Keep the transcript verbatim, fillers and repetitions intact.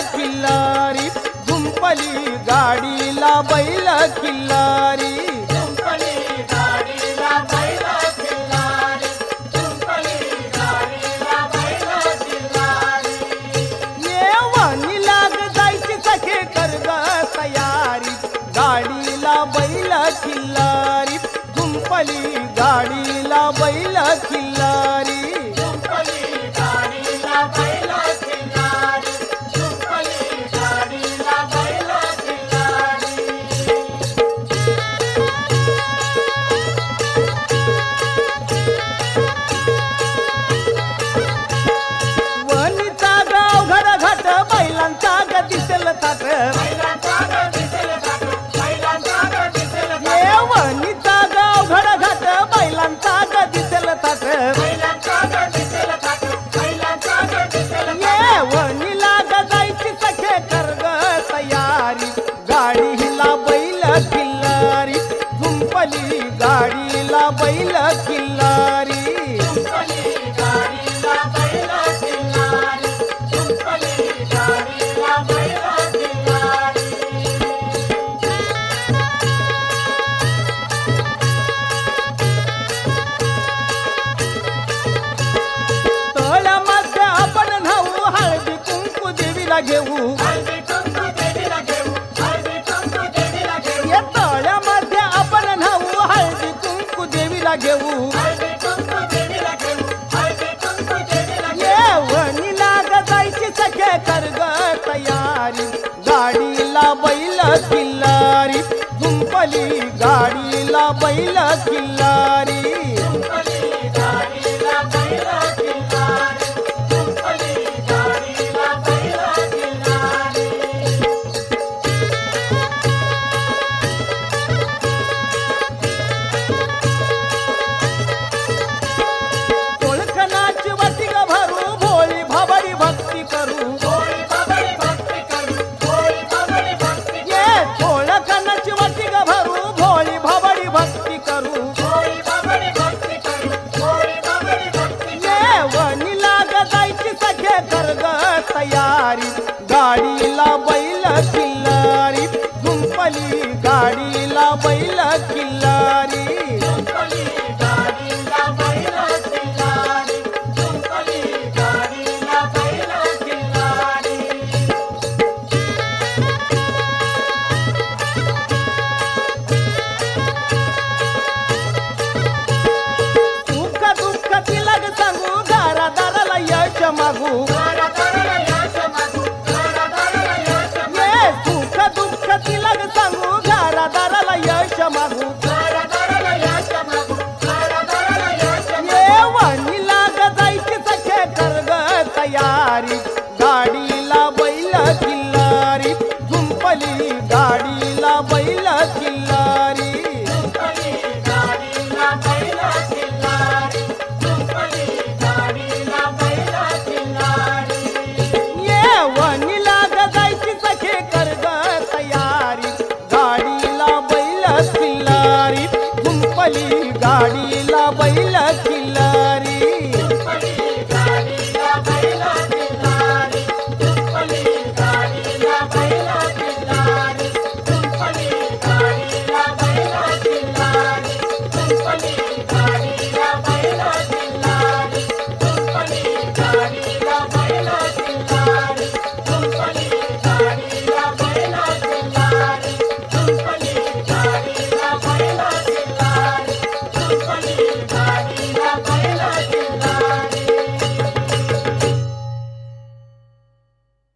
खिल्लारी झुंपली गाडीला बैल खिल्लारी झुंपली गाडीला बैल खिल्लारी झुंपली गाडीला बैल खिल्लारी येवणी लाग जायची सखे कर ग तयारी गाडीला बैल खिल्लारी झुंपली गाडीला बैल खिल्लारी झुंपली गाडीला बैल खिल्लारी झुंपली गाडीला बैल खिल्लारी वणीचा गाव घडघाट बैलांचा ग दिसेल थाट बैलांचा ग दिसेल थाट बैलांचा ग दिसेल थाट येवणीचा गाव घडघाट बैलांचा ग दिसेल थाट बैलांचा ग दिसेल थाट बैलांचा ग दिसेल थाट येवणीला ग जायची सखे कर ग तयारी गाडीला बैल खिल्लारी झुंपली गाडीला बैल खिल्लारी झुंपली गाडीला बैल खिल्लारी झुंपली गाडीला बैल खिल्लारी तळ्यामध्ये आपण न्हाऊ हळदी कुंकू देवीला घेऊ हळदी कुंकू देवीला घेऊ हळदी कुंकू देवीला घेऊ या तळ्यामध्ये आपण न्हाऊ हळदी कुंकू देवीला घेऊ हळदी कुंकू देवीला घेऊ हळदी कुंकू देवीला घेऊ येवणीला ग जायची सखे कर ग तयारी गाडीला बैल खिल्लारी झुंपली गाडीला बैल खिल्लारी झुंपली गाडीला बैल खिल्लारी झुंपली गाडीला बैल खिल्लारी ओळखनाची वटी ग भरू भोळी भाबडी भक्ती करू होळी बाबडी भक्ती करू होळी बाबडी भक्ती ये ओळखनाची वटी ग भरू भोळी भाबडी भक्ती करू होळी बाबडी भक्ती करू होळी बाबडी भक्ती येवणीला ग जायची सखे कर ग तयारी गाडीला बैल